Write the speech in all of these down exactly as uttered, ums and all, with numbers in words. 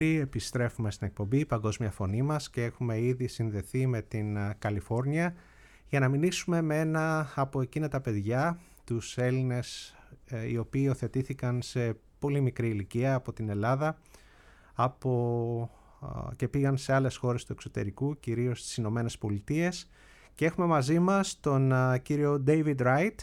Επιστρέφουμε στην εκπομπή Παγκόσμια Φωνή μας και έχουμε ήδη συνδεθεί με την Καλιφόρνια για να μιλήσουμε με ένα από εκείνα τα παιδιά, τους Έλληνες οι οποίοι υιοθετήθηκαν σε πολύ μικρή ηλικία από την Ελλάδα από, και πήγαν σε άλλες χώρες του εξωτερικού, κυρίως στις Ηνωμένες Πολιτείες, και έχουμε μαζί μας τον κύριο David Wright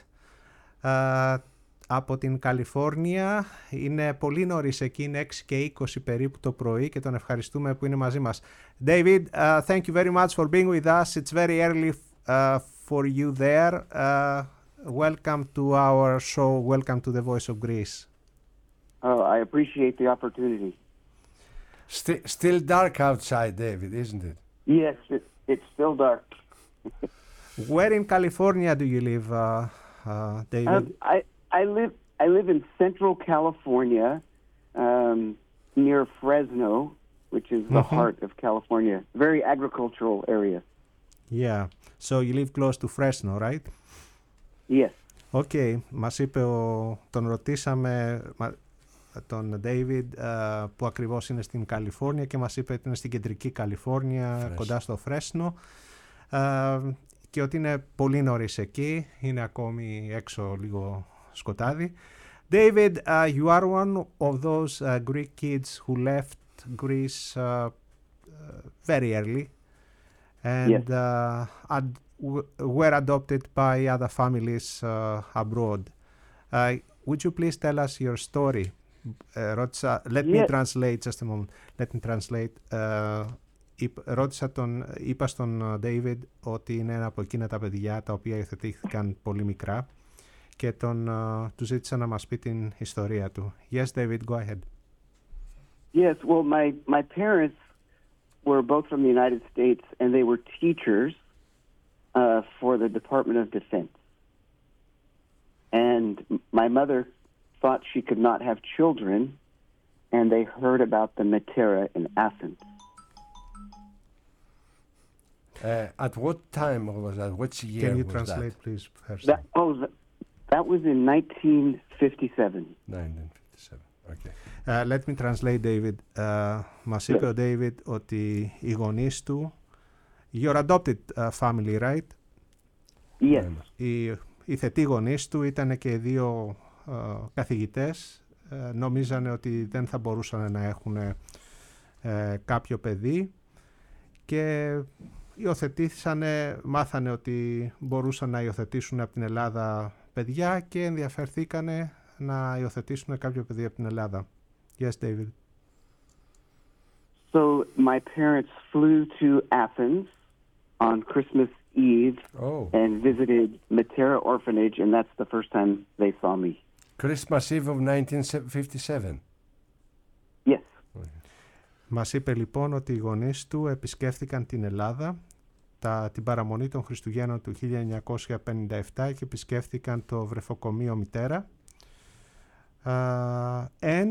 από την Καλιφόρνια. Είναι πολύ νωρίς εκεί, είναι έξι και είκοσι περίπου το πρωί και τον ευχαριστούμε που είναι μαζί μας. David, uh, thank you very much for being with us. It's very early uh, for you there. Uh, welcome to our show. Welcome to the Voice of Greece. Oh, I appreciate the opportunity. St- still dark outside, David, isn't it? Yes, it, it's still dark. Where in California do you live, uh, uh, David? Um, I I live I live in Central California, um, near Fresno, which is the Mm-hmm. heart of California. Very agricultural area. Yeah. So you live close to Fresno, right? Yes. Okay. Μας είπε ο, τον ρωτήσαμε τον David uh, που ακριβώς είναι στην Καλιφόρνια και μας είπε ότι είναι στην κεντρική Καλιφόρνια, Fresno. Κοντά στο Φρέσνο. Uh, και ότι είναι πολύ νωρίς εκεί, είναι ακόμη έξω λίγο σκοτάδι. David, uh, you are one of those uh, Greek kids who left Greece uh, uh, very early and Yes. uh, ad- w- were adopted by other families uh, abroad. Uh, would you please tell us your story? Uh, ρώτησα, let me Yes. translate just a moment. Let me translate. Uh, Ρώτησα τον, είπα στον David ότι είναι ένα από εκείνα τα παιδιά τα οποία υιοθετήθηκαν πολύ μικρά και τον, uh, του ζήτησα να μας πει την ιστορία του. Yes, David, go ahead. Yes, well, my, my parents were both from the United States, and they were teachers uh, for the Department of Defense. And my mother thought she could not have children, and they heard about the Matera in Athens. Uh, at what time was that? Which year Can you was translate, that? please, first? That, oh, that, that was in nineteen fifty-seven. nineteen fifty-seven. Okay. Uh, let me translate, David. Uh, μας είπε Yeah. ο David ότι οι γονείς του, your adopted uh, family, right? Yes. Οι, οι θετοί γονείς του ήταν και δύο uh, καθηγητές. Uh, νομίζανε ότι δεν θα μπορούσαν να έχουν uh, κάποιο παιδί και υιοθετήσανε, μάθανε ότι μπορούσαν να υιοθετήσουν από την Ελλάδα παιδιά και ενδιαφερθήκανε να υιοθετήσουν κάποιο παιδί από την Ελλάδα. Yes, David. So my parents flew to Athens on Christmas Eve Oh, and visited Matera Orphanage, and that's the first time they saw me. Christmas Eve of nineteen fifty-seven. Yes. Μας είπε λοιπόν ότι οι γονείς του επισκέφθηκαν την Ελλάδα τα, την παραμονή των Χριστουγέννων του χίλια εννιακόσια πενήντα επτά και επισκέφθηκαν το βρεφοκομείο Μητέρα. Uh, and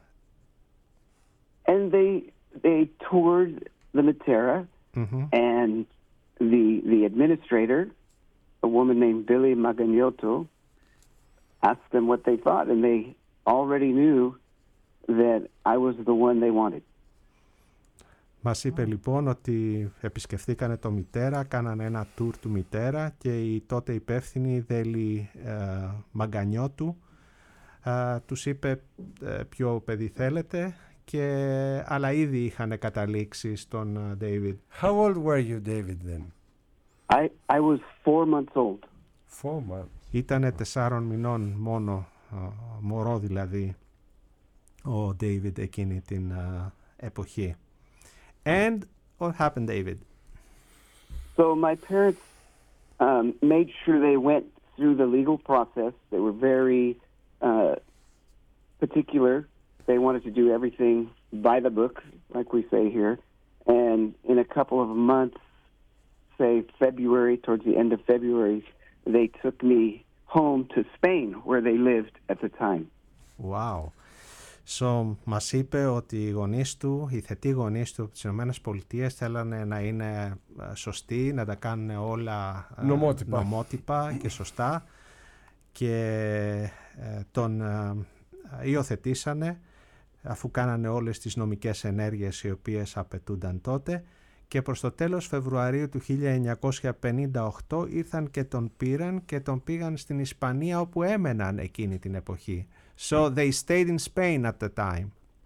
And they they toured the Matera, mm-hmm. and the the administrator, a woman named Billy Magagnoto, asked them what they thought, and they already knew that I was the one they wanted. Μας είπε λοιπόν ότι επισκεφθήκανε το Μητέρα, κάνανε ένα tour του Μητέρα και η τότε υπεύθυνη Δέλη ε, Μαγκανιώτου ε, τους είπε ε, ποιο παιδί θέλετε, και, αλλά ήδη είχαν καταλήξει στον ε, David. How old were you, David, then? I I was four months old. Four months. Ήτανε τεσσάρων μηνών μόνο, ε, μωρό δηλαδή, ο David εκείνη την ε, εποχή. And what happened, David? So my parents um, made sure they went through the legal process. They were very uh, particular. They wanted to do everything by the book, like we say here. And in a couple of months, say February, towards the end of February, they took me home to Spain, where they lived at the time. Wow. So, μας είπε ότι οι γονείς του, οι θετοί γονείς του από τις Ηνωμένες Πολιτείες θέλανε να είναι σωστοί, να τα κάνουν όλα νομότυπα, νομότυπα και σωστά, και τον υιοθετήσανε αφού κάνανε όλες τις νομικές ενέργειες οι οποίες απαιτούνταν τότε, και προς το τέλος Φεβρουαρίου του χίλια εννιακόσια πενήντα οκτώ ήρθαν και τον πήραν και τον πήγαν στην Ισπανία, όπου έμεναν εκείνη την εποχή. So they stayed in Spain at the time.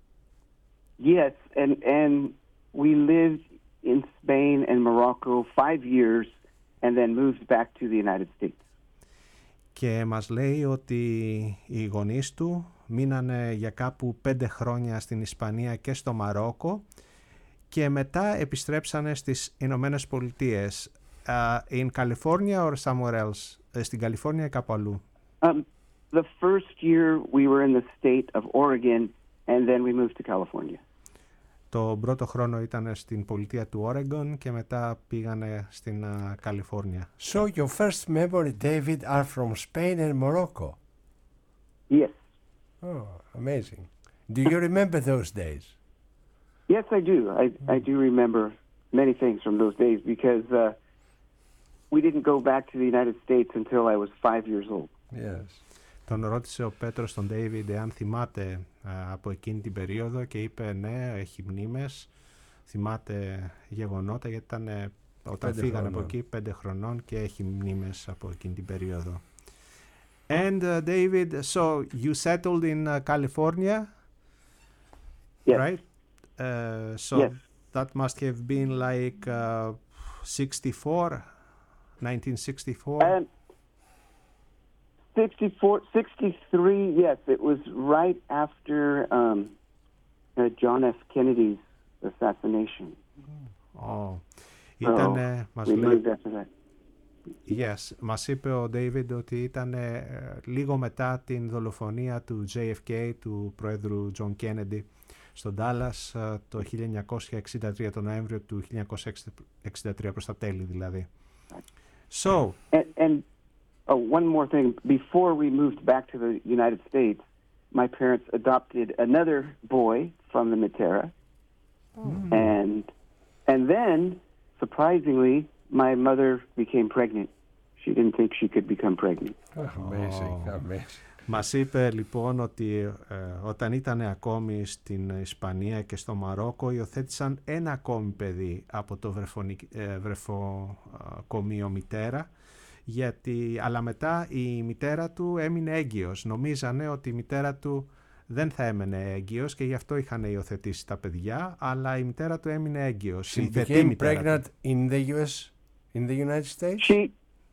Yes, and and we lived in Spain and Morocco five years and then moved back to the United States. Και μας λέει ότι οι γονείς του μείνανε για κάπου πέντε χρόνια στην Ισπανία και στο Μαρόκο και μετά επιστρέψανε στις Ηνωμένες Πολιτείες. Uh, in California or somewhere else? Στην Καλιφόρνια ή κάπου αλλού? Um, the first year we were in the state of Oregon and then we moved to California. Το πρώτο χρόνο ήταν στην πολιτεία του Oregon και μετά πήγανε στην uh, Καλιφόρνια. So your first memory, David, are from Spain and Morocco? Yes. Oh, amazing. Do you remember those days? Yes, I do. I, I do remember many things from those days because uh, we didn't go back to the United States until I was five years old. Yes. Τον ρώτησε ο Πέτρος τον David εάν θυμάται α, από εκείνη την περίοδο και είπε ναι, έχει μνήμες, θυμάται γεγονότα γιατί ήταν ε, όταν πέντε φύγανε χρονών. από εκεί πέντε χρονών και έχει μνήμες από εκείνη την περίοδο. And uh, David, so you settled in uh, California, Yes. right? Uh, so Yes. that must have been like uh, sixty-four, nineteen sixty-four. And sixty-four, sixty-three, yes, it was right after um, uh, John F. Kennedy's assassination. Oh. Ήταν, So μας we λέει, moved after that. yes, μας είπε ο David ότι ήταν ε, λίγο μετά την δολοφονία του τζέι εφ κέι, του πρόεδρου John Kennedy, στο Ντάλλας ε, το χίλια εννιακόσια εξήντα τρία, τον Νοέμβριο του χίλια εννιακόσια εξήντα τρία, προς τα τέλη δηλαδή. So, And, and oh, one more thing. Before we moved back to the United States, my parents adopted another boy from the Matera. mm, And and then, surprisingly, my mother became pregnant. She didn't think she could become pregnant. Amazing, Oh. amazing. μας είπε λοιπόν ότι ε, όταν ήταν ακόμη στην Ισπανία και στο Μαρόκο υιοθέτησαν ένα ακόμη παιδί από το βρεφονικ- ε, βρεφοκομείο μητέρα, γιατί, αλλά μετά η μητέρα του έμεινε έγκυος. Νομίζανε ότι η μητέρα του δεν θα έμενε έγκυος και γι' αυτό είχαν υιοθετήσει τα παιδιά, αλλά η μητέρα του έμεινε έγκυος. She Η θετή became μητέρα του. pregnant in the U S, in the United States? She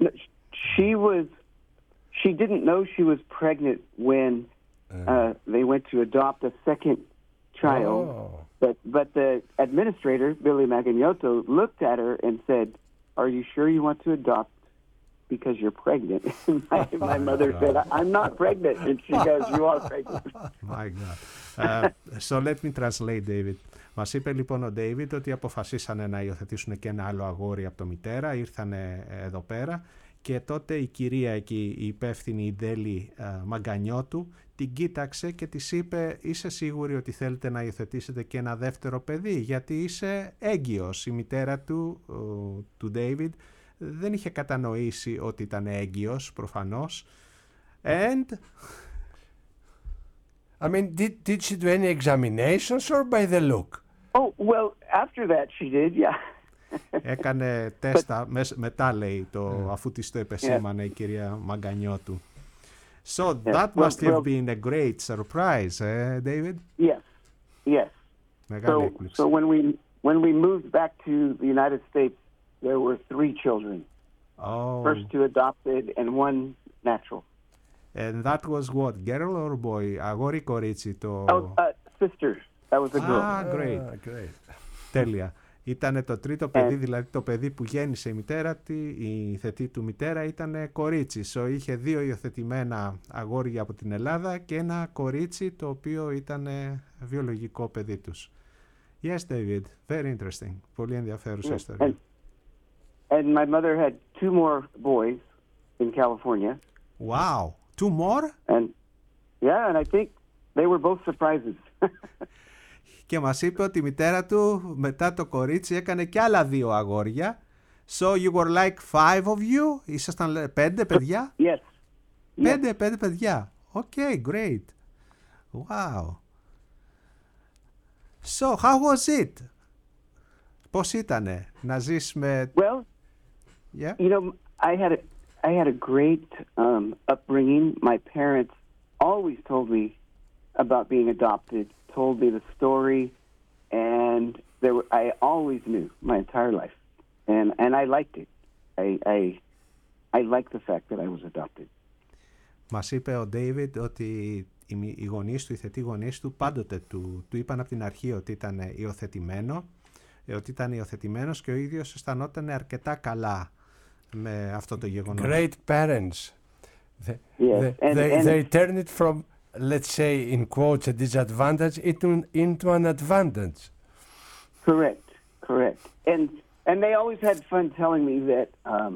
she was she didn't know she was pregnant when uh, they went to adopt a second child. Oh. But but the administrator, Billy Magagnoto, looked at her and said, "Are you sure you want to adopt because you're pregnant?" my, my mother said, "I'm not pregnant," and she goes, "You are pregnant." My God. Uh, so let me translate, David. Μας είπε λοιπόν ο David ότι αποφασίσανε να υιοθετήσουν και ένα άλλο αγόρι από το μητέρα, ήρθανε εδώ πέρα και τότε η κυρία εκεί, η υπεύθυνη η Ντέλη uh, Μαγκανιώτου, την κοίταξε και της είπε «Είσαι σίγουρη ότι θέλετε να υιοθετήσετε και ένα δεύτερο παιδί, γιατί είσαι έγκυος?» Η μητέρα του, uh, του David, δεν είχε κατανοήσει ότι ήταν έγκυος προφανώς. And... I mean, did, did she do any examinations or by the look? Oh well, after that she did, yeah. Έκανε τέστα μετά, λέει, το, αφού της το επεσήμανε η κυρία Μαγκανιώτου. So Yeah. that Well, must have well- been a great surprise, eh, David? Yes, yes. Μεγάλη So, έκπληξη. so when we when we moved back to the United States, there were three children. Oh, First two adopted and one natural. and that was what, girl or boy? Αγόρι ή κορίτσι το... Oh, uh, sister. That was a girl. Ah, great. Ah, great. Τέλεια. Ήταν το τρίτο παιδί, Ε. δηλαδή το παιδί που γέννησε η μητέρα τη, η θετή του μητέρα ήταν κορίτσι. So, είχε δύο υιοθετημένα αγόρια από την Ελλάδα και ένα κορίτσι το οποίο ήταν βιολογικό παιδί τους. Yes, David, very interesting. Πολύ ενδιαφέρουσα Yeah. ιστορία. And, and my mother had two more boys in California. Wow, two more? And yeah, and I think they were both surprises. Και μας είπε ότι η μητέρα του μετά το κορίτσι έκανε και άλλα δύο αγόρια. So you were like five of you? Ήσασταν λέ- πέντε παιδιά? Yes. Yes. Πέντε, πέντε παιδιά. Okay, great. Wow. So, how was it? Πώς ήτανε να ζεις με... Well, Yeah? you know, I had a, I had a great um, upbringing. My parents always told me about being adopted, told me the story, and there were, I always knew my entire life, and and I liked it. I I I liked the fact that I was adopted. Μας είπε ο David ότι οι, οι γονείς του, οι θετοί γονείς του, πάντοτε του, του είπαν από την αρχή ότι ήταν υιοθετημένο, ότι ήταν υιοθετημένος και ο ίδιος αισθανόταν αρκετά καλά με αυτό το γεγονός. Great parents. They, Yes, they, and- they, and- they turn it from, let's say, in quotes, a disadvantage into, into an advantage. Correct, correct. And and they always had fun telling me that um,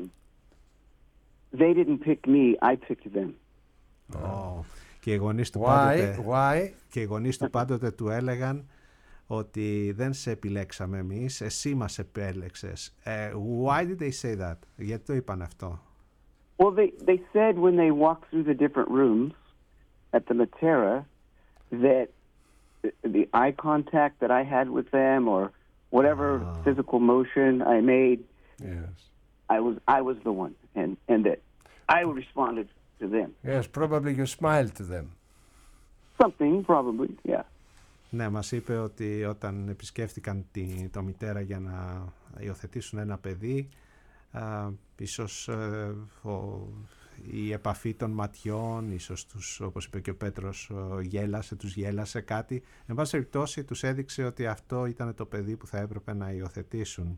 they didn't pick me, I picked them. Oh. Και οι γονείς του Why? πάντοτε, Why? και οι γονείς του πάντοτε του έλεγαν ότι δεν σε επιλέξαμε εμείς, εσύ μας επέλεξες. Uh, why did they say that? Γιατί το είπαν αυτό? Well, they, they said when they walked through the different rooms at the Matera that the eye contact that I had with them or whatever Ah. physical motion I made, Yes. I was I was the one, and, and that I responded to them. Yes, probably you smiled to them. Something, probably, yeah. Ναι, μας είπε ότι όταν επισκέφτηκαν τη, το μητέρα για να υιοθετήσουν ένα παιδί, α, ίσως ε, ο, η επαφή των ματιών, ίσως τους, όπως είπε και ο Πέτρος, ο, γέλασε, τους γέλασε κάτι. Εν πάση περιπτώσει τους έδειξε ότι αυτό ήταν το παιδί που θα έπρεπε να υιοθετήσουν.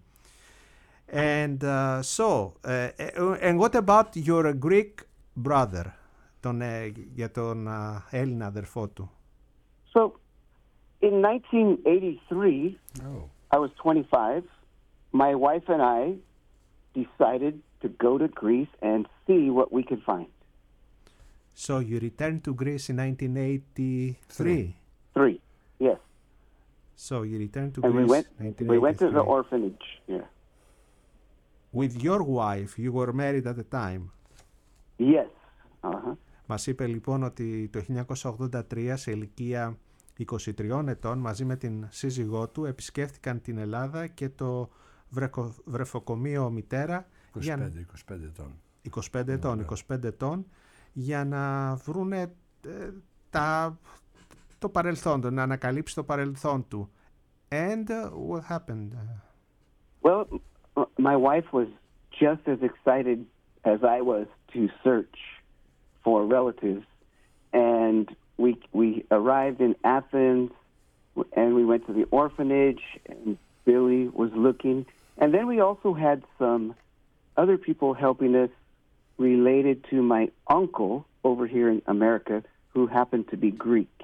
And uh, so, uh, and what about your Greek brother, τον, ε, για τον uh, Έλληνα αδερφό του? So, in nineteen eighty-three, Oh. I was twenty-five. My wife and I decided to go to Greece and see what we could find. So you returned to Greece in nineteen eighty-three. Three, yes. So you returned to And we Greece went. nineteen We went to the eighty-three. orphanage. Yeah. With your wife, you were married at the time. Yes. Uh-huh. Μας είπε λοιπόν ότι το χίλια εννιακόσια ογδόντα τρία σε ηλικία είκοσι τριών ετών μαζί με την σύζυγό του επισκέφτηκαν την Ελλάδα και το βρεκο, βρεφοκομείο μητέρα για, είκοσι πέντε, είκοσι πέντε ετών. είκοσι πέντε ετών, είκοσι πέντε ετών για να βρούνε ε, τα, το παρελθόν του, να ανακαλύψει το παρελθόν του. And uh, what happened? Well, m- my wife was just as excited as I was to search for relatives, and we we arrived in Athens, and we went to the orphanage, and Billy was looking, and then we also had some other people helping us related to my uncle over here in America who happened to be Greek.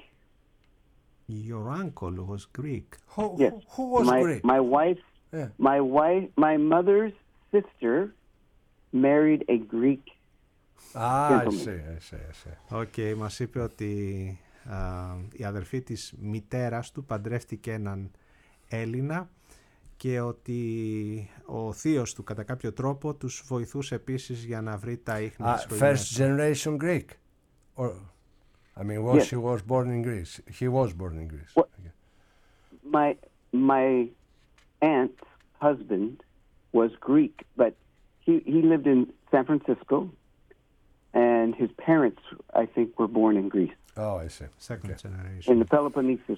Your uncle was Greek. Who, Yes, who, who was my Greek? my wife, Yeah. my wife, my mother's sister married a Greek. Ah, I gentleman. see, I see, I see. Οκ, okay, μας είπε ότι α, η αδερφή της μητέρας του παντρεύτηκε έναν Έλληνα και ότι ο θείος του κατά κάποιο τρόπο τους βοηθούσε επίσης για να βρει τα ίχνη Ah, της first οικογένειας. generation Greek? Or, I mean, was Yes. he was born in Greece? He was born in Greece. What- Okay. My my aunt's husband was Greek, but he, he lived in San Francisco, and his parents, I think, were born in Greece, Oh, I see. Second Okay. generation. in the Peloponnesus.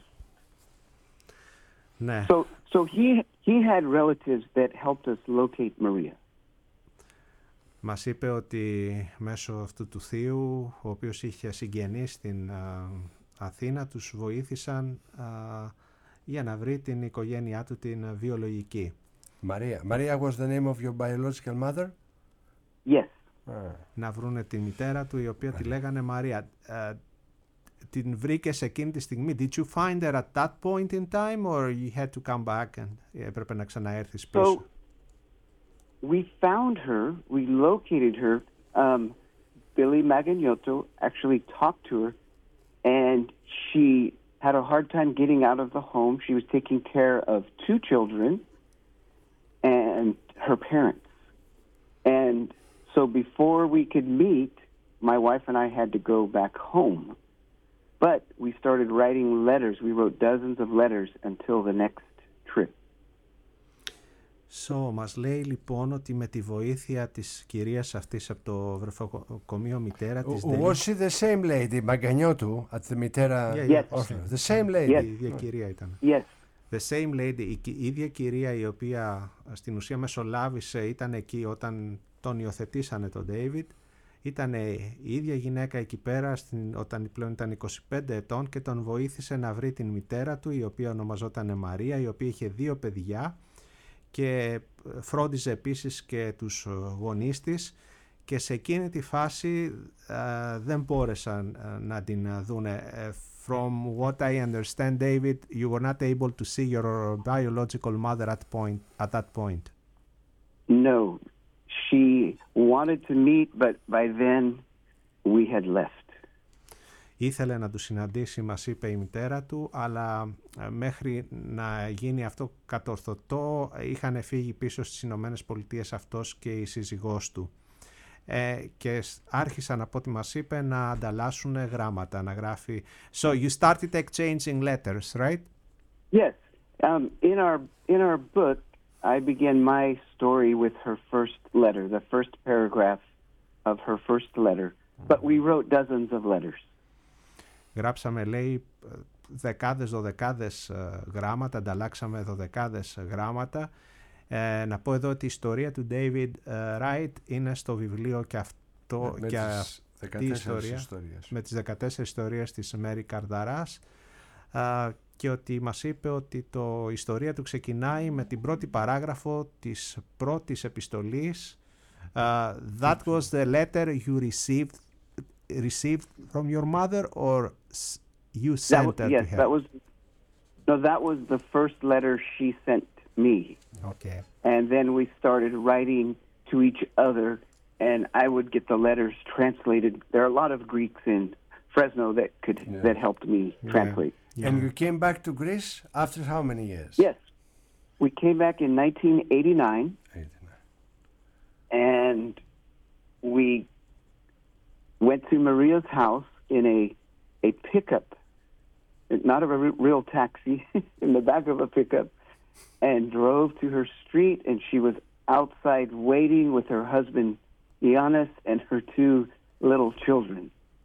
Ναι. So so he he had relatives that helped us locate Maria. Μας είπε ότι μέσω αυτού του θείου, ο οποίος είχε συγγενείς στην α, Αθήνα, τους βοήθησαν α, για να βρει την οικογένειά του την βιολογική. Maria. Maria was the name of your biological mother? Yes. Ah. Να βρούνε τη μητέρα του, η οποία τη λέγανε Μαρία. Ε, την βρήκες εκείνη τη στιγμή. Did you find her at that point in time or you had to come back and έπρεπε να ξαναέρθεις πίσω? So we found her, we located her. Um, Billy Magagnoto actually talked to her, and she had a hard time getting out of the home. She was taking care of two children and her parents. And so before we could meet, my wife and I had to go back home. But we started writing letters. We wrote dozens of letters until the next trip. So, μας λέει λοιπόν ότι με τη βοήθεια της κυρίας αυτής από το βρεφοκομείο μητέρα της Was she the same lady, Μαγκανιώτου, at the μητέρα yeah, yeah. orphanage? The same lady. Yes. Η ίδια κυρία ήταν. Yes. The same lady, η ίδια κυρία η οποία στην ουσία μεσολάβησε, ήταν εκεί όταν τον υιοθετήσανε τον David. Ήταν η ίδια γυναίκα εκεί πέρα στην, όταν πλέον ήταν είκοσι πέντε ετών και τον βοήθησε να βρει την μητέρα του, η οποία ονομαζόταν Μαρία, η οποία είχε δύο παιδιά και φρόντιζε επίσης και τους γονείς της, και σε εκείνη τη φάση uh, δεν μπόρεσαν uh, να την uh, δούνε. Uh, from what I understand, David, you were not able to see your biological mother at point at that point. No, she wanted to meet, but by then we had left. Ήθελε να του συναντήσει, μας είπε η μητέρα του, αλλά μέχρι να γίνει αυτό κατορθωτό είχαν φύγει πίσω στις Ηνωμένες Πολιτείες αυτός και η σύζυγός του. Ε, και άρχισαν, από ό,τι μας είπε, να ανταλλάσσουν γράμματα, να γράφει. So you started exchanging letters, right? Yes. Um, in our in our book, I began my story with her first letter, the first paragraph of her first letter. But we wrote dozens of letters. Γράψαμε, λέει, δεκάδες, δωδεκάδες γράμματα, ανταλλάξαμε δωδεκάδες γράμματα. Ε, να πω εδώ ότι η ιστορία του David uh, Wright είναι στο βιβλίο και αυτό με, και με αυτή η ιστορία ιστορίες. με τις δεκατέσσερις ιστορίες της Μέρι Καρδαράς, uh, και ότι μας είπε ότι το, η ιστορία του ξεκινάει με την πρώτη παράγραφο της πρώτης επιστολής. Uh, that was the letter you received received from your mother, or you sent that was, her yes, to her? that was no, that was the first letter she sent me. Okay. And then we started writing to each other, and I would get the letters translated. There are a lot of Greeks in Fresno that could yeah. that helped me translate. Yeah. Yeah. And you came back to Greece after how many years? Yes, we came back in nineteen eighty-nine, eighty-nine. and we went to Maria's house in a a pickup, not a re- real taxi, in the back of a pickup, and drove to her street, and she was outside waiting with her husband, Giannis, and her two little children.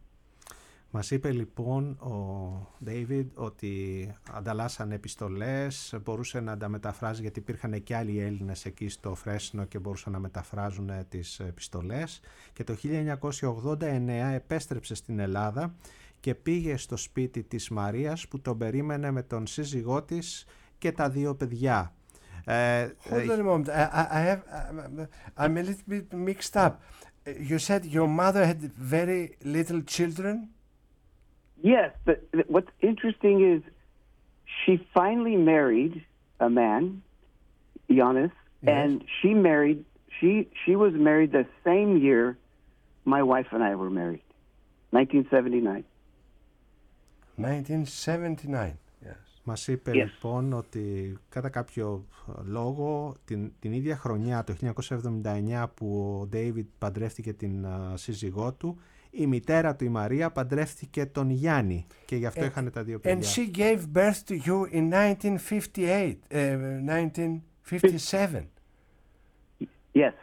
Μας είπε λοιπόν ο David ότι ανταλλάσσανε επιστολές, μπορούσε να τα μεταφράζει γιατί υπήρχαν και άλλοι Έλληνες εκεί στο Φρέσνο και μπορούσαν να μεταφράζουν τις επιστολές, και το χίλια εννιακόσια ογδόντα εννέα επέστρεψε στην Ελλάδα και πήγε στο σπίτι της Μαρίας που τον περίμενε με τον σύζυγό της και τα δύο παιδιά. Uh, Hold on a moment. I, I have, I'm a little bit mixed up. You said your mother had very little children? Yes, but what's interesting is she finally married a man, Giannis, yes. and she married, she, she was married the same year my wife and I were married, nineteen seventy-nine. nineteen seventy-nine. Yes. Μας είπε yes. λοιπόν ότι κατά κάποιο λόγο την, την ίδια χρονιά, το χίλια εννιακόσια εβδομήντα εννέα, που ο David παντρεύτηκε την uh, σύζυγό του, η μητέρα του, η Μαρία, παντρεύτηκε τον Γιάννη και γι' αυτό and, είχαν τα δύο παιδιά. And she gave birth to you in nineteen fifty-eight, uh, nineteen fifty-seven. Yes.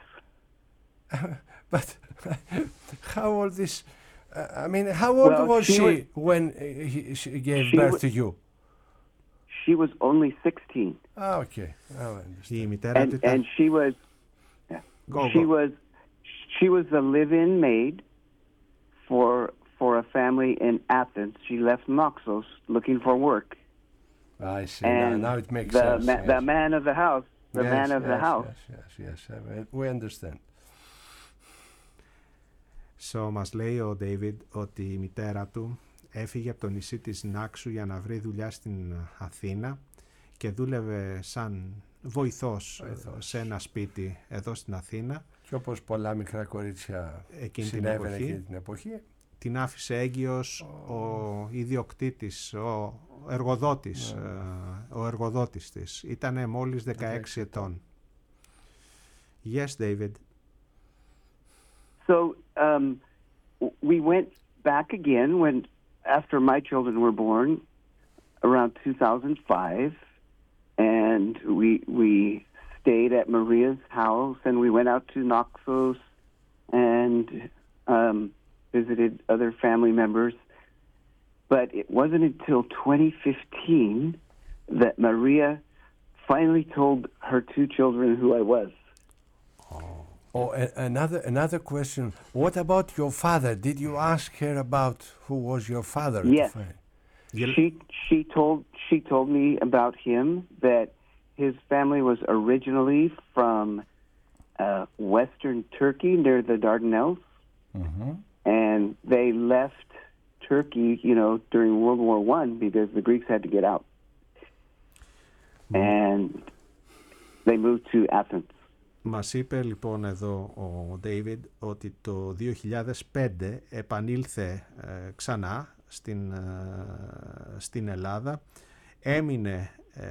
But how old is... Uh, I mean, how old well, was she, she was, when uh, he, she gave she birth was, to you? She was only sixteen. Ah, okay. Oh, I understand. Η μητέρα and, του ήταν... and she was, yeah, go, she go. was, she was the live-in maid for for a family in Athens. She left Naxos looking for work. I see. And now, now it makes the sense. Ma- yes. the man of the house, the yes, man of yes, the house. Yes, yes, yes. I, we understand. So, μας λέει ο David ότι η μητέρα του έφυγε από το νησί της Νάξου για να βρει δουλειά στην Αθήνα και δούλευε σαν βοηθός, βοηθός. σε ένα σπίτι εδώ στην Αθήνα. Και όπως πολλά μικρά κορίτσια συνέβαινε εκείνη την εποχή, την άφησε έγκυος oh. ο ιδιοκτήτης, ο εργοδότης, yeah. ε, ο εργοδότης της. Ήτανε μόλις δεκαέξι ετών. Yes, David. So um, we went back again when after my children were born, around two thousand five, and we we stayed at Maria's house, and we went out to Naxos and um, visited other family members. But it wasn't until twenty fifteen that Maria finally told her two children who I was. Oh, a- another another question. What about your father? Did you ask her about who was your father? Yes. She she told she told me about him, that his family was originally from uh, Western Turkey near the Dardanelles, Mm-hmm. and they left Turkey, you know, during World War One because the Greeks had to get out, and they moved to Athens. Μας είπε λοιπόν εδώ ο David ότι το δύο χιλιάδες πέντε επανήλθε ε, ξανά στην, ε, στην Ελλάδα, έμεινε ε,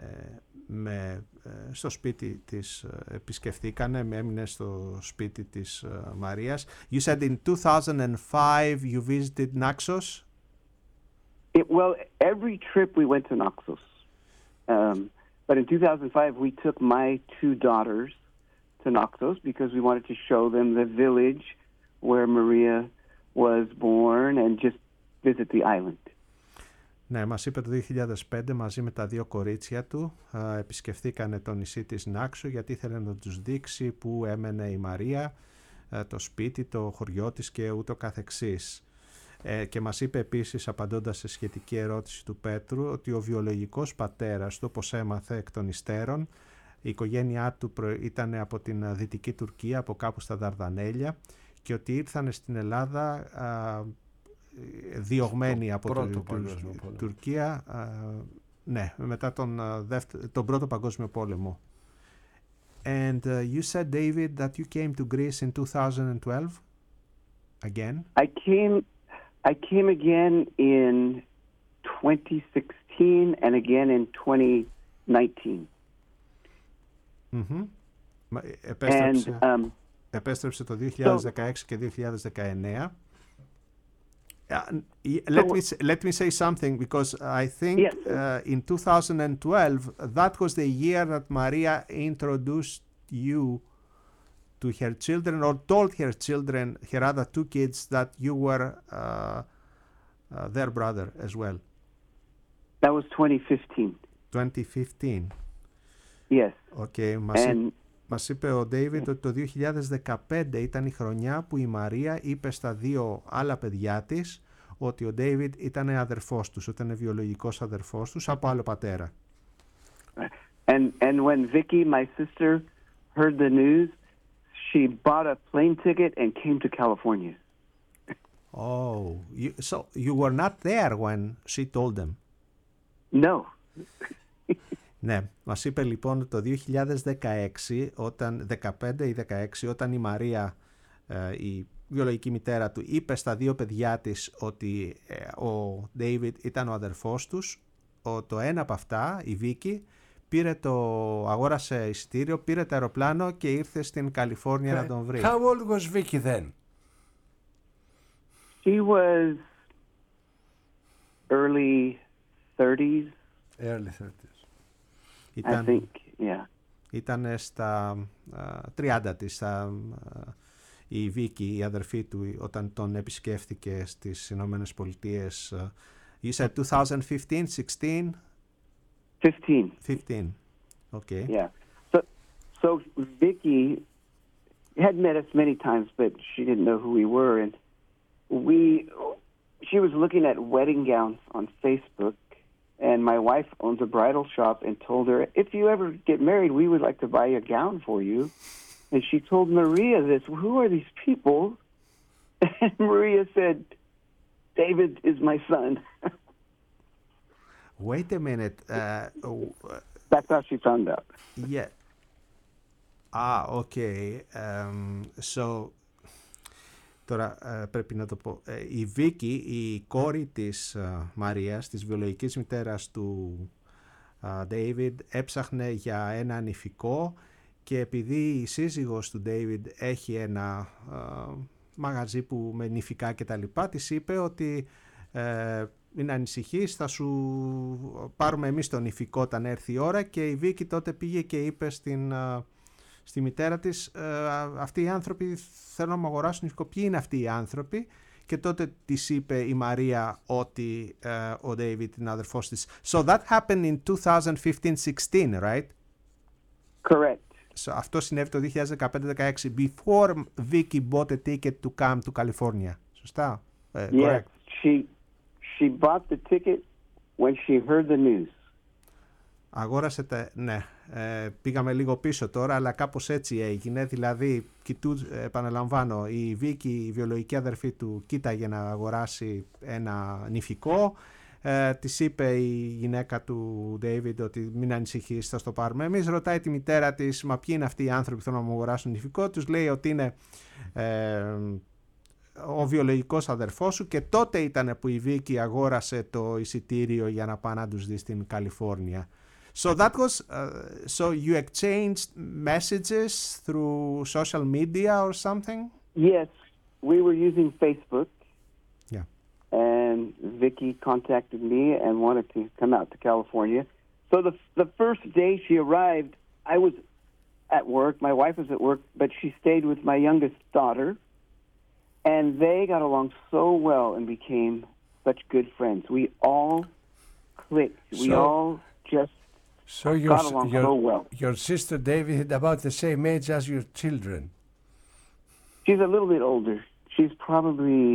με, ε, στο σπίτι της, ε, επισκεφθήκανε, έμεινε στο σπίτι της ε, Μαρίας. You said in two thousand five you visited Naxos? It, well, every trip we went to Naxos, um, but in two thousand five we took my two daughters to Naxos because we wanted to show them the village where Maria was born and just visit the island. Ναι, μας είπε το δύο χιλιάδες πέντε μαζί με τα δύο κορίτσια του α, επισκεφθήκανε το νησί της Νάξου γιατί ήθελε να τους δείξει που έμενε η Μαρία, α, το σπίτι, το χωριό της και ούτω καθεξής. Ε, και μας είπε επίσης, απαντώντας σε σχετική ερώτηση του Πέτρου, ότι ο βιολογικός πατέρας του, όπως έμαθε εκ των υστέρων, η οικογένειά του ήταν από την Δυτική Τουρκία, από κάπου στα Δαρδανέλια, και ότι ήρθαν στην Ελλάδα α, διωγμένοι από την Τουρκία, α, ναι, μετά τον, δεύτερο, τον Πρώτο Παγκόσμιο Πόλεμο. And uh, you said, David, that you came to Greece in two thousand twelve again? I came, I came again in twenty sixteen and again in twenty nineteen. Mm-hmm. Επέστρεψε, And, um, επέστρεψε το δύο χιλιάδες δεκαέξι so, και δύο χιλιάδες δεκαεννέα. Uh, let me let me say something because I think yes. uh, in two thousand twelve that was the year that Maria introduced you to her children or told her children, her other two kids, that you were uh, uh, their brother as well. That was twenty fifteen. twenty fifteen. Yes. Okay. Μας, And, μας είπε ο David ότι το δύο χιλιάδες δεκαπέντε ήταν η χρονιά που η Μαρία είπε στα δύο άλλα παιδιά της ότι ο David ήταν αδερφός τους, ότι ήταν βιολογικός αδερφός τους από άλλο πατέρα. And, and when Vicky, my sister, heard the news, she bought a plane ticket and came to California. Oh, you, so you were not there when she told them? No. Ναι, μας είπε λοιπόν το δύο χιλιάδες δεκαέξι, όταν, δεκαπέντε ή δεκαέξι, όταν η Μαρία, ε, η βιολογική μητέρα του, είπε στα δύο παιδιά της ότι ε, ο David ήταν ο αδερφός τους, ο, το ένα από αυτά, η Βίκη, πήρε το, αγόρασε εισιτήριο, πήρε το αεροπλάνο και ήρθε στην Καλιφόρνια να τον βρει. How old was Vicky then? She was early thirties. Early thirties. Ήταν, I think, yeah. Ήταν στα uh, τριάντα της, στα, uh, η Βίκη, η αδερφή του, όταν τον επισκέφθηκε στις Ηνωμένες Πολιτείες. Uh, you said twenty fifteen, sixteen? Fifteen. Fifteen. Okay. Yeah. So, so Vicky had met us many times, but she didn't know who we were, and we. She was looking at wedding gowns on Facebook, and my wife owns a bridal shop, and told her, "If you ever get married, we would like to buy a gown for you." And she told Maria this. Who are these people? And Maria said, "David is my son." Wait a minute. Uh, That's how she found out. Yeah. Ah, okay. Um, so, τώρα uh, πρέπει να το πω. Uh, η Βίκη, η κόρη της uh, Μαρίας, της βιολογικής μητέρας του uh, David, έψαχνε για ένα νηφικό, και επειδή η σύζυγος του David έχει ένα uh, μαγαζί που με νηφικά και τα λοιπά, της είπε ότι Ε, μην ανησυχείς, θα σου πάρουμε εμείς τον νηφικό όταν έρθει η ώρα. Και η Βίκη τότε πήγε και είπε στην, στη μητέρα της, ε, αυτοί οι άνθρωποι θέλουν να μου αγοράσουν νηφικό. Ποιοι είναι αυτοί οι άνθρωποι? Και τότε της είπε η Μαρία ότι uh, ο David είναι αδερφός της. So that happened in twenty fifteen sixteen, right? Correct. So, αυτό συνέβη το twenty fifteen sixteen, before Vicky bought a ticket to come to California. Σωστά? Uh, yes, correct. she, she bought the ticket when she heard the news. Αγόρασε τα... Ναι, ε, πήγαμε λίγο πίσω τώρα, αλλά κάπως έτσι έγινε. Δηλαδή, κοιτού, επαναλαμβάνω, η Βίκη, η βιολογική αδερφή του, κοίταγε να αγοράσει ένα νηφικό. Ε, της είπε η γυναίκα του David ότι μην ανησυχείς, θα στο πάρουμε εμείς. Ρωτάει τη μητέρα της, μα ποιοι είναι αυτοί οι άνθρωποι που θέλουν να μου αγοράσουν νηφικό? Τους λέει ότι είναι ε, ο βιολογικός αδερφός σου, και τότε ήταν που η Βίκη αγόρασε το εισιτήριο για να πάει να τους δει στην Καλιφόρνια. So that was, uh, so you exchanged messages through social media or something? Yes, we were using Facebook. Yeah. And Vicky contacted me and wanted to come out to California. So the the first day she arrived, I was at work. My wife was at work, but she stayed with my youngest daughter. And they got along so well and became such good friends. We all clicked. We So- all just So your, got along your, so well. your sister David had about the same age as your children. She's a little bit older. She's probably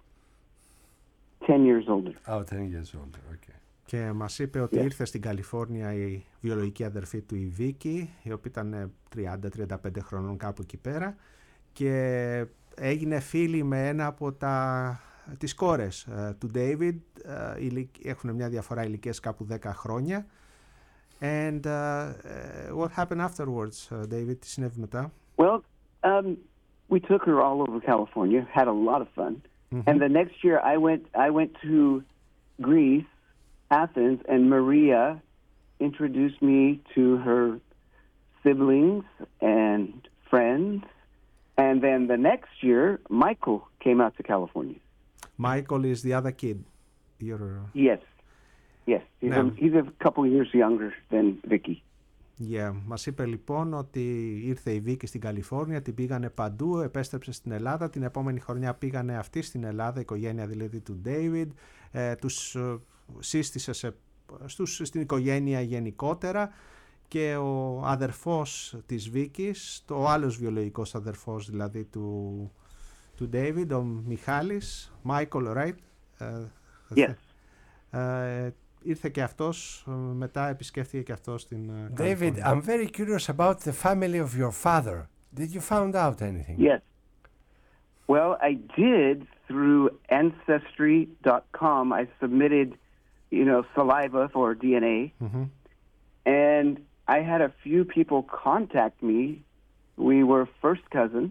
ten years older. Oh, ten years older, okay. Και μας είπε ότι Yeah. ήρθε στην Καλιφόρνια η βιολογική αδερφή του, η Βίκη, η οποία ήταν τριάντα τριάντα πέντε χρονών κάπου εκεί πέρα, και έγινε φίλη με ένα από τα, τις κόρες ε, του David. Ε, ηλικ- έχουν μια διαφορά ηλικίας κάπου δέκα χρόνια. And uh, uh, what happened afterwards, uh, David? Τι συνέβη μετά? Well, um, we took her all over California, had a lot of fun. Mm-hmm. And the next year I went I went to Greece, Athens, and Maria introduced me to her siblings and friends. And then the next year, Michael came out to California. Michael is the other kid. Your... Yes. Yes. He's, Now- a, he's a couple years younger than Vicky. Yeah. Μας είπε λοιπόν ότι ήρθε η Βίκη στην Καλιφόρνια, την πήγανε παντού, επέστρεψε στην Ελλάδα, την επόμενη χρονιά πήγανε αυτοί στην Ελλάδα, η οικογένεια δηλαδή του David, ε, τους ε, σύστησε σε, στους, στην οικογένεια γενικότερα, και ο αδερφός της Βίκης, το άλλος βιολογικός αδερφός δηλαδή του, του David, ο Μιχάλης, Michael, right? Ε, Yes. ε, ήρθε και αυτός, μετά επισκέφθηκε και αυτός στην David, Καλιφόρνια. I'm very curious about the family of your father. Did you find out anything? Yes. Well, I did through ancestry dot com. I submitted, you know, saliva for D N A. Mm-hmm. And I had a few people contact me. We were first cousins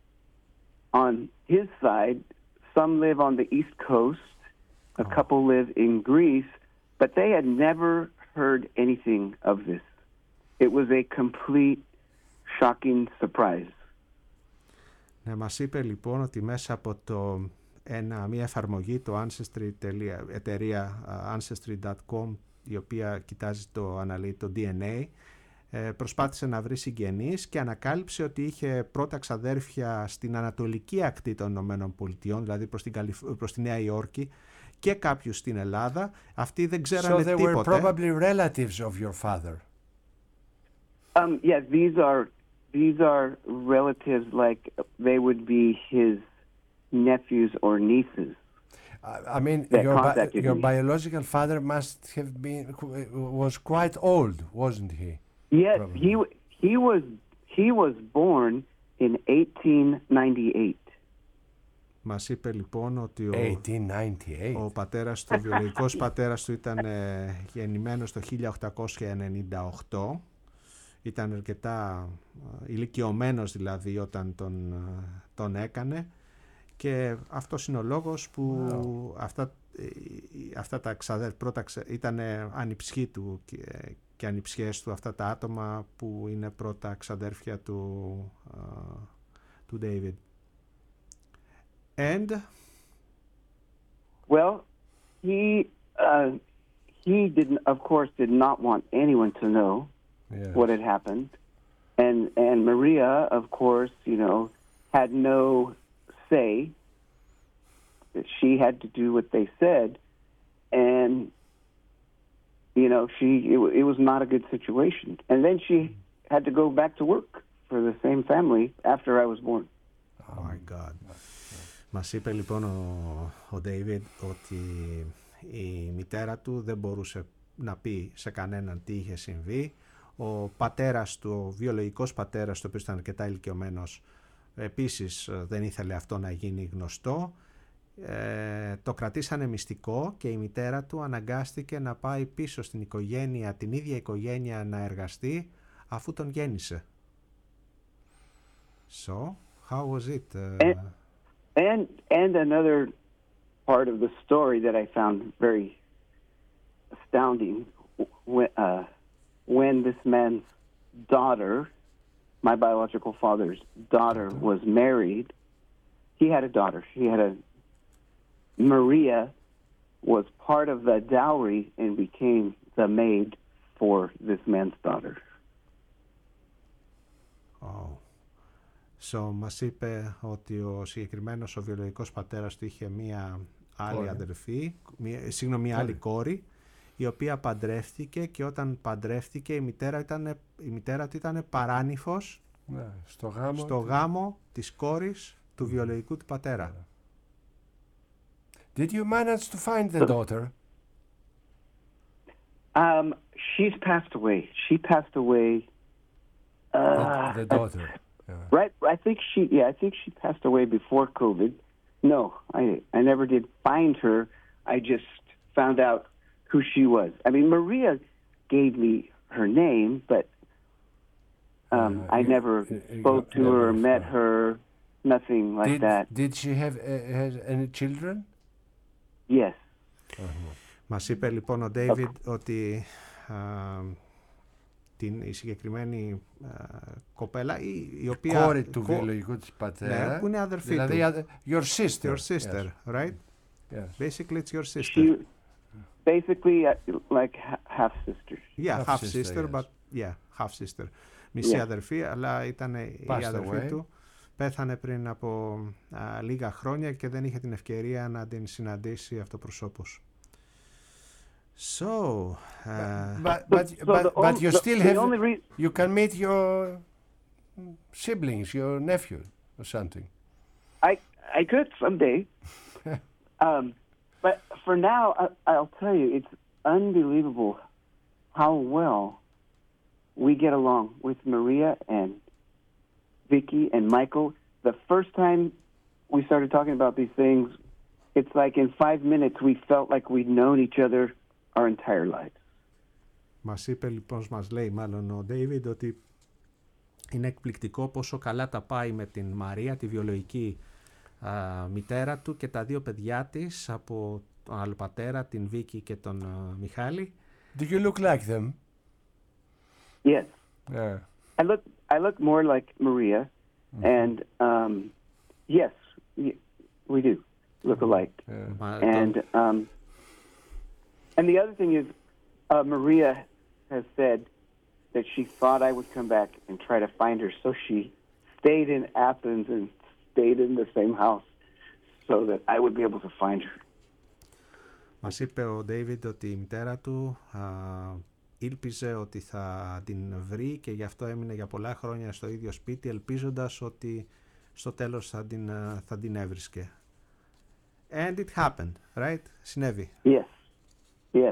on his side. Some live on the East Coast. A Oh. couple live in Greece. But they had never heard anything of this. It was a complete, shocking surprise. Ναι, μας είπε λοιπόν ότι μέσα από το, ένα, μια εφαρμογή, το Ancestry, εταιρεία uh, ancestry dot com, η οποία κοιτάζει το, αναλύει το ντι εν έι, ε, προσπάθησε να βρει συγγενείς και ανακάλυψε ότι είχε πρώτα ξαδέρφια στην ανατολική ακτή των Ηνωμένων Πολιτειών, δηλαδή προς, την Καλιφ... προς τη Νέα Υόρκη, και κάποιους στην Ελλάδα. Αυτοί δεν ξέρανε So they τίποτε. were probably relatives of your father. Um, yes, these are these are relatives, like they would be his nephews or nieces. I I mean, That your, bi- contacted your me. biological father must have been, was quite old, wasn't he? Yes, Probably. he w- he was he was born in eighteen ninety-eight. Μας είπε λοιπόν ότι ο, eighteen ninety-eight. ο πατέρας του, ο βιολογικός πατέρας του ήταν ε, γεννημένος το χίλια οκτακόσια ενενήντα οκτώ. Ήταν αρκετά ε, ηλικιωμένος δηλαδή όταν τον, ε, τον έκανε, και αυτός είναι ο λόγος που Wow. αυτά, ε, αυτά τα ξαδέρφια πρώτα ξα, ήταν ανιψιοί του και, και ανιψιές του, αυτά τα άτομα που είναι πρώτα ξαδέρφια του, ε, του David. And Well, he uh, he didn't, of course, did not want anyone to know Yes. what had happened, and and Maria, of course, you know, had no say. She had to do what they said, and you know, she it, it was not a good situation. And then she had to go back to work for the same family after I was born. Oh my God. Μας είπε λοιπόν ο, ο David ότι η μητέρα του δεν μπορούσε να πει σε κανέναν τι είχε συμβεί. Ο πατέρας του, ο βιολογικός πατέρας του, ο οποίος ήταν αρκετά ηλικιωμένος, επίσης δεν ήθελε αυτό να γίνει γνωστό. Ε, το κρατήσανε μυστικό και η μητέρα του αναγκάστηκε να πάει πίσω στην οικογένεια, την ίδια οικογένεια, να εργαστεί αφού τον γέννησε. So, how was it? Uh... And, and and another part of the story that I found very astounding, when, uh, when this man's daughter, my biological father's daughter, was married, he had a daughter. He had a Maria was part of the dowry and became the maid for this man's daughter. Oh. So, μας είπε ότι ο συγκεκριμένος ο βιολογικός πατέρας του είχε μία άλλη κόρη. αδερφή, μία, συγγνώμη, μία άλλη κόρη, η οποία παντρεύτηκε, και όταν παντρεύτηκε η μητέρα, ήταν, η μητέρα του ήταν παράνυφος ναι, στο γάμο, στο γάμο της κόρης του βιολογικού του πατέρα. Did you manage to find the daughter? Um, she's passed away. She passed away. Uh, the, the daughter. Yeah. Right. I think she. Yeah, I think she passed away before COVID. No, I. I never did find her. I just found out who she was. I mean, Maria gave me her name, but um, uh, I you, never you, you spoke to her, or met her. Nothing like did, that. Did she have uh, has any children? Yes. Uh-huh. Μας είπε λοιπόν ο David okay. ότι α, την, η συγκεκριμένη α, κοπέλα η, η οποία... Κόρη του κο... βιολογικού της πατέρα. Ναι, που είναι αδερφή δηλαδή, του. Your sister. Your sister, yes. right? Yes. Basically it's your sister. She, basically uh, like half sister. Yeah, half, half sister, sister yes. but yeah, half sister. Μισή yeah. αδερφή, αλλά ήταν η αδερφή away. του. Πέθανε πριν από α, λίγα χρόνια και δεν είχε την ευκαιρία να την συναντήσει αυτοπροσώπως. So, uh, but but but, but, but, but you still have re- you can meet your siblings, your nephew or something. I I could someday, um, but for now I, I'll tell you it's unbelievable how well we get along with Maria and Vicky and Michael. The first time we started talking about these things, it's like in five minutes we felt like we'd known each other our entire lives. Μας είπε λοιπόν, μας λέει μάλλον ο David, ότι είναι εκπληκτικό πόσο καλά τα πάει με την Μαρία, τη βιολογική α, μητέρα του, και τα δύο παιδιά της από τον άλλο πατέρα, την Βίκη και τον α, Μιχάλη. Do you look like them? Yes. Yeah. I look I look more like Maria, mm-hmm. and um, yes, we do look alike. Yeah. And um, and the other thing is, uh, Maria has said that she thought I would come back and try to find her, so she stayed in Athens and stayed in the same house, so that I would be able to find her. Μας είπε ο David ότι η μητέρα του α, ήλπιζε ότι θα την βρει και γι' αυτό έμεινε για πολλά χρόνια στο ίδιο σπίτι, ελπίζοντας ότι στο τέλος θα την, θα την έβρισκε. And it happened, right? Συνέβη. Yes. Yes.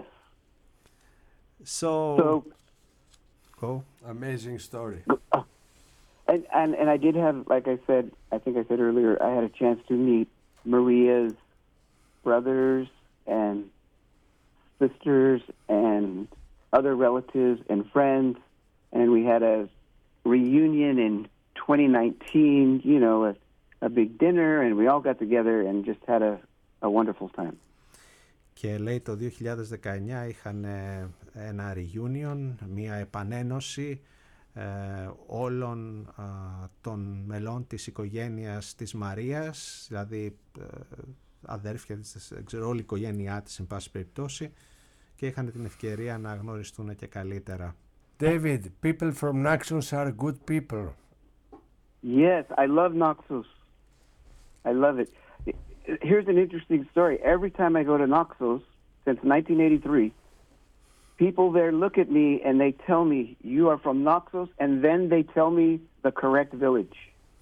So, so go. Amazing story. Uh, and, and and I did have, like I said, I think I said earlier, I had a chance to meet Maria's brothers and sisters and other relatives and friends, and we had a reunion in twenty nineteen, you know, a, a big dinner, and we all got together and just had a, a wonderful time. Και λέει το δύο χιλιάδες δεκαεννιά είχαν ένα reunion, μια επανένωση ε, όλων ε, των μελών της οικογένειας της Μαρίας, δηλαδή ε, αδέρφια της, ξέρω, όλη η οικογένειά της, εν πάση περιπτώσει, και είχαν την ευκαιρία να γνωριστούν και καλύτερα. David, people from Naxos are good people. Yes, I love Naxos. I love it. Here's an interesting story. Every time I go to Naxos, since nineteen eighty-three, people there look at me and they tell me, you are from Naxos, and then they tell me the correct village.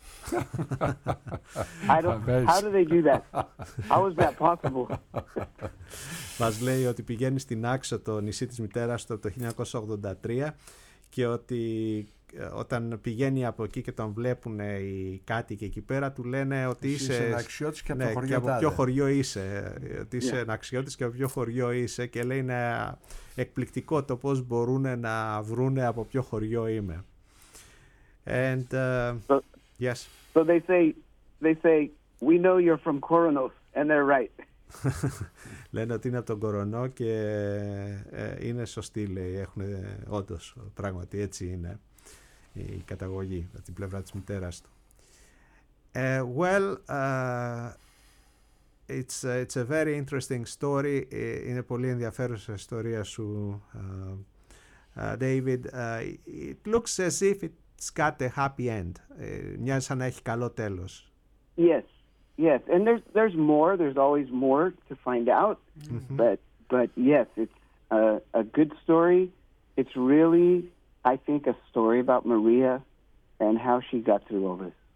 I don't, how do they do that? How is that possible? Μας λέει ότι πηγαίνει στην Νάξο, το νησί της μητέρας του, το χίλια εννιακόσια ογδόντα τρία, και ότι όταν πηγαίνει από εκεί και τον βλέπουν οι κάτοικοι εκεί πέρα, του λένε ότι είσαι, είσαι Ναξιώτης και από, ναι, το χωριό και από τάδε. ποιο χωριό είσαι, ότι είσαι Yeah. Ναξιώτης και από ποιο χωριό είσαι, και λέει είναι εκπληκτικό το πώς μπορούν να βρούνε από ποιο χωριό είμαι. And uh, So, yes. so they say, they say, we know you're from Koronos, and they're right. Λένε ότι είναι από τον Κορονό και ε, είναι σωστή, λέει. Έχουν όντως, πράγματι έτσι είναι η καταγωγή από την πλευρά της μητέρας του. Uh, well, uh, it's, uh, it's a very interesting story. Uh, είναι πολύ ενδιαφέρουσα η ιστορία σου, uh, uh, David. Uh, it looks as if it's got a happy end. Uh, μοιάζει σαν να έχει καλό τέλος. Yes, yes, and there's there's more. There's always more to find out. Mm-hmm. But but yes, it's a, a good story. It's really, I think, a story about Maria and how she got through all this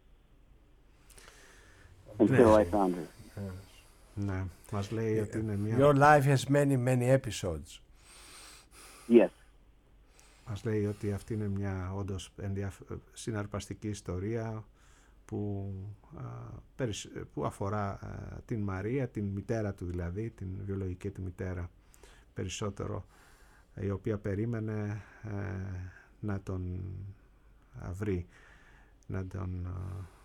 until I found her. Ναι, μας λέει ότι είναι μια... Your life has many, many episodes. Yes. Μας λέει ότι αυτή είναι μια όντως ενδιαφ... συναρπαστική ιστορία που, α, περισ... που αφορά α, την Μαρία, την μητέρα του δηλαδή, την βιολογική του μητέρα περισσότερο, η οποία περίμενε α, να τον α, βρει, να τον α,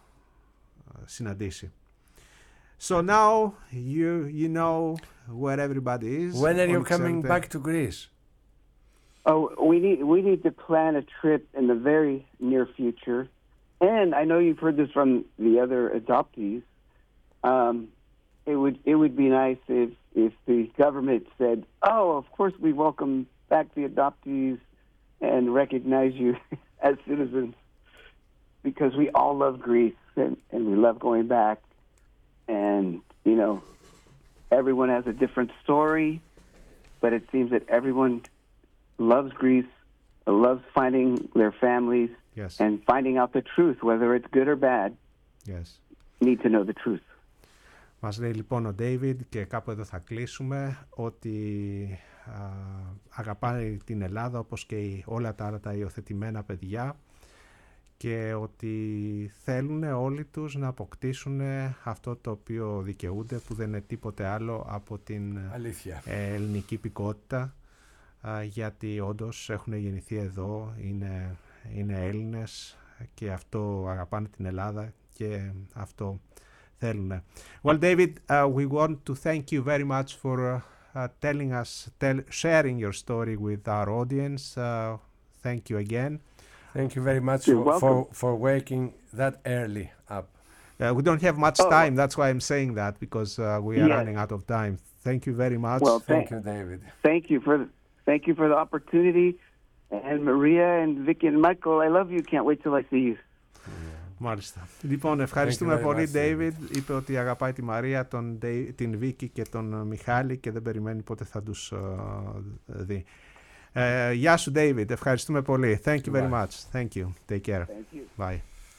συναντήσει. So now you you know where everybody is. When are you coming ξέρετε... back to Greece? Oh, we need we need to plan a trip in the very near future. And I know you've heard this from the other adoptees. Um, it would it would be nice if if the government said, "Oh, of course we welcome back the adoptees and recognize you as citizens," because we all love Greece and, and we love going back. And you know, everyone has a different story, but it seems that everyone loves Greece, loves finding their families. Yes. And finding out the truth, whether it's good or bad. Yes. Need to know the truth. Μας λέει λοιπόν ο David, και κάπου εδώ θα κλείσουμε, ότι α, αγαπάει την Ελλάδα όπως και οι, όλα τα άλλα τα υιοθετημένα παιδιά, και ότι θέλουν όλοι τους να αποκτήσουν αυτό το οποίο δικαιούνται, που δεν είναι τίποτε άλλο από την Αλήθεια. ελληνική υπηκότητα, γιατί όντως έχουν γεννηθεί εδώ, είναι, είναι Έλληνες και αυτό αγαπάνε την Ελλάδα και αυτό θέλουν. Well, David, uh, we want to thank you very much for uh, uh, telling us, tell, sharing your story with our audience. Uh, thank you again. Thank you very much for, for, for waking that early up. Uh, we don't have much oh. time, that's why I'm saying that, because uh, we are yes. running out of time. Thank you very much. Well, thank th- you, David. Thank you for the, thank you for the opportunity. And Maria and Vicky and Michael, I love you. Can't wait till I see you. Μάλιστα. Λοιπόν, ευχαριστούμε πολύ, David. David. Είπε ότι αγαπάει τη Μαρία, τον, την Βίκη και τον Μιχάλη και δεν περιμένει πότε θα τους uh, δει. Uh, γεια σου, David. Ευχαριστούμε πολύ. Thank you very much. Thank you. Take care. Thank you. Bye.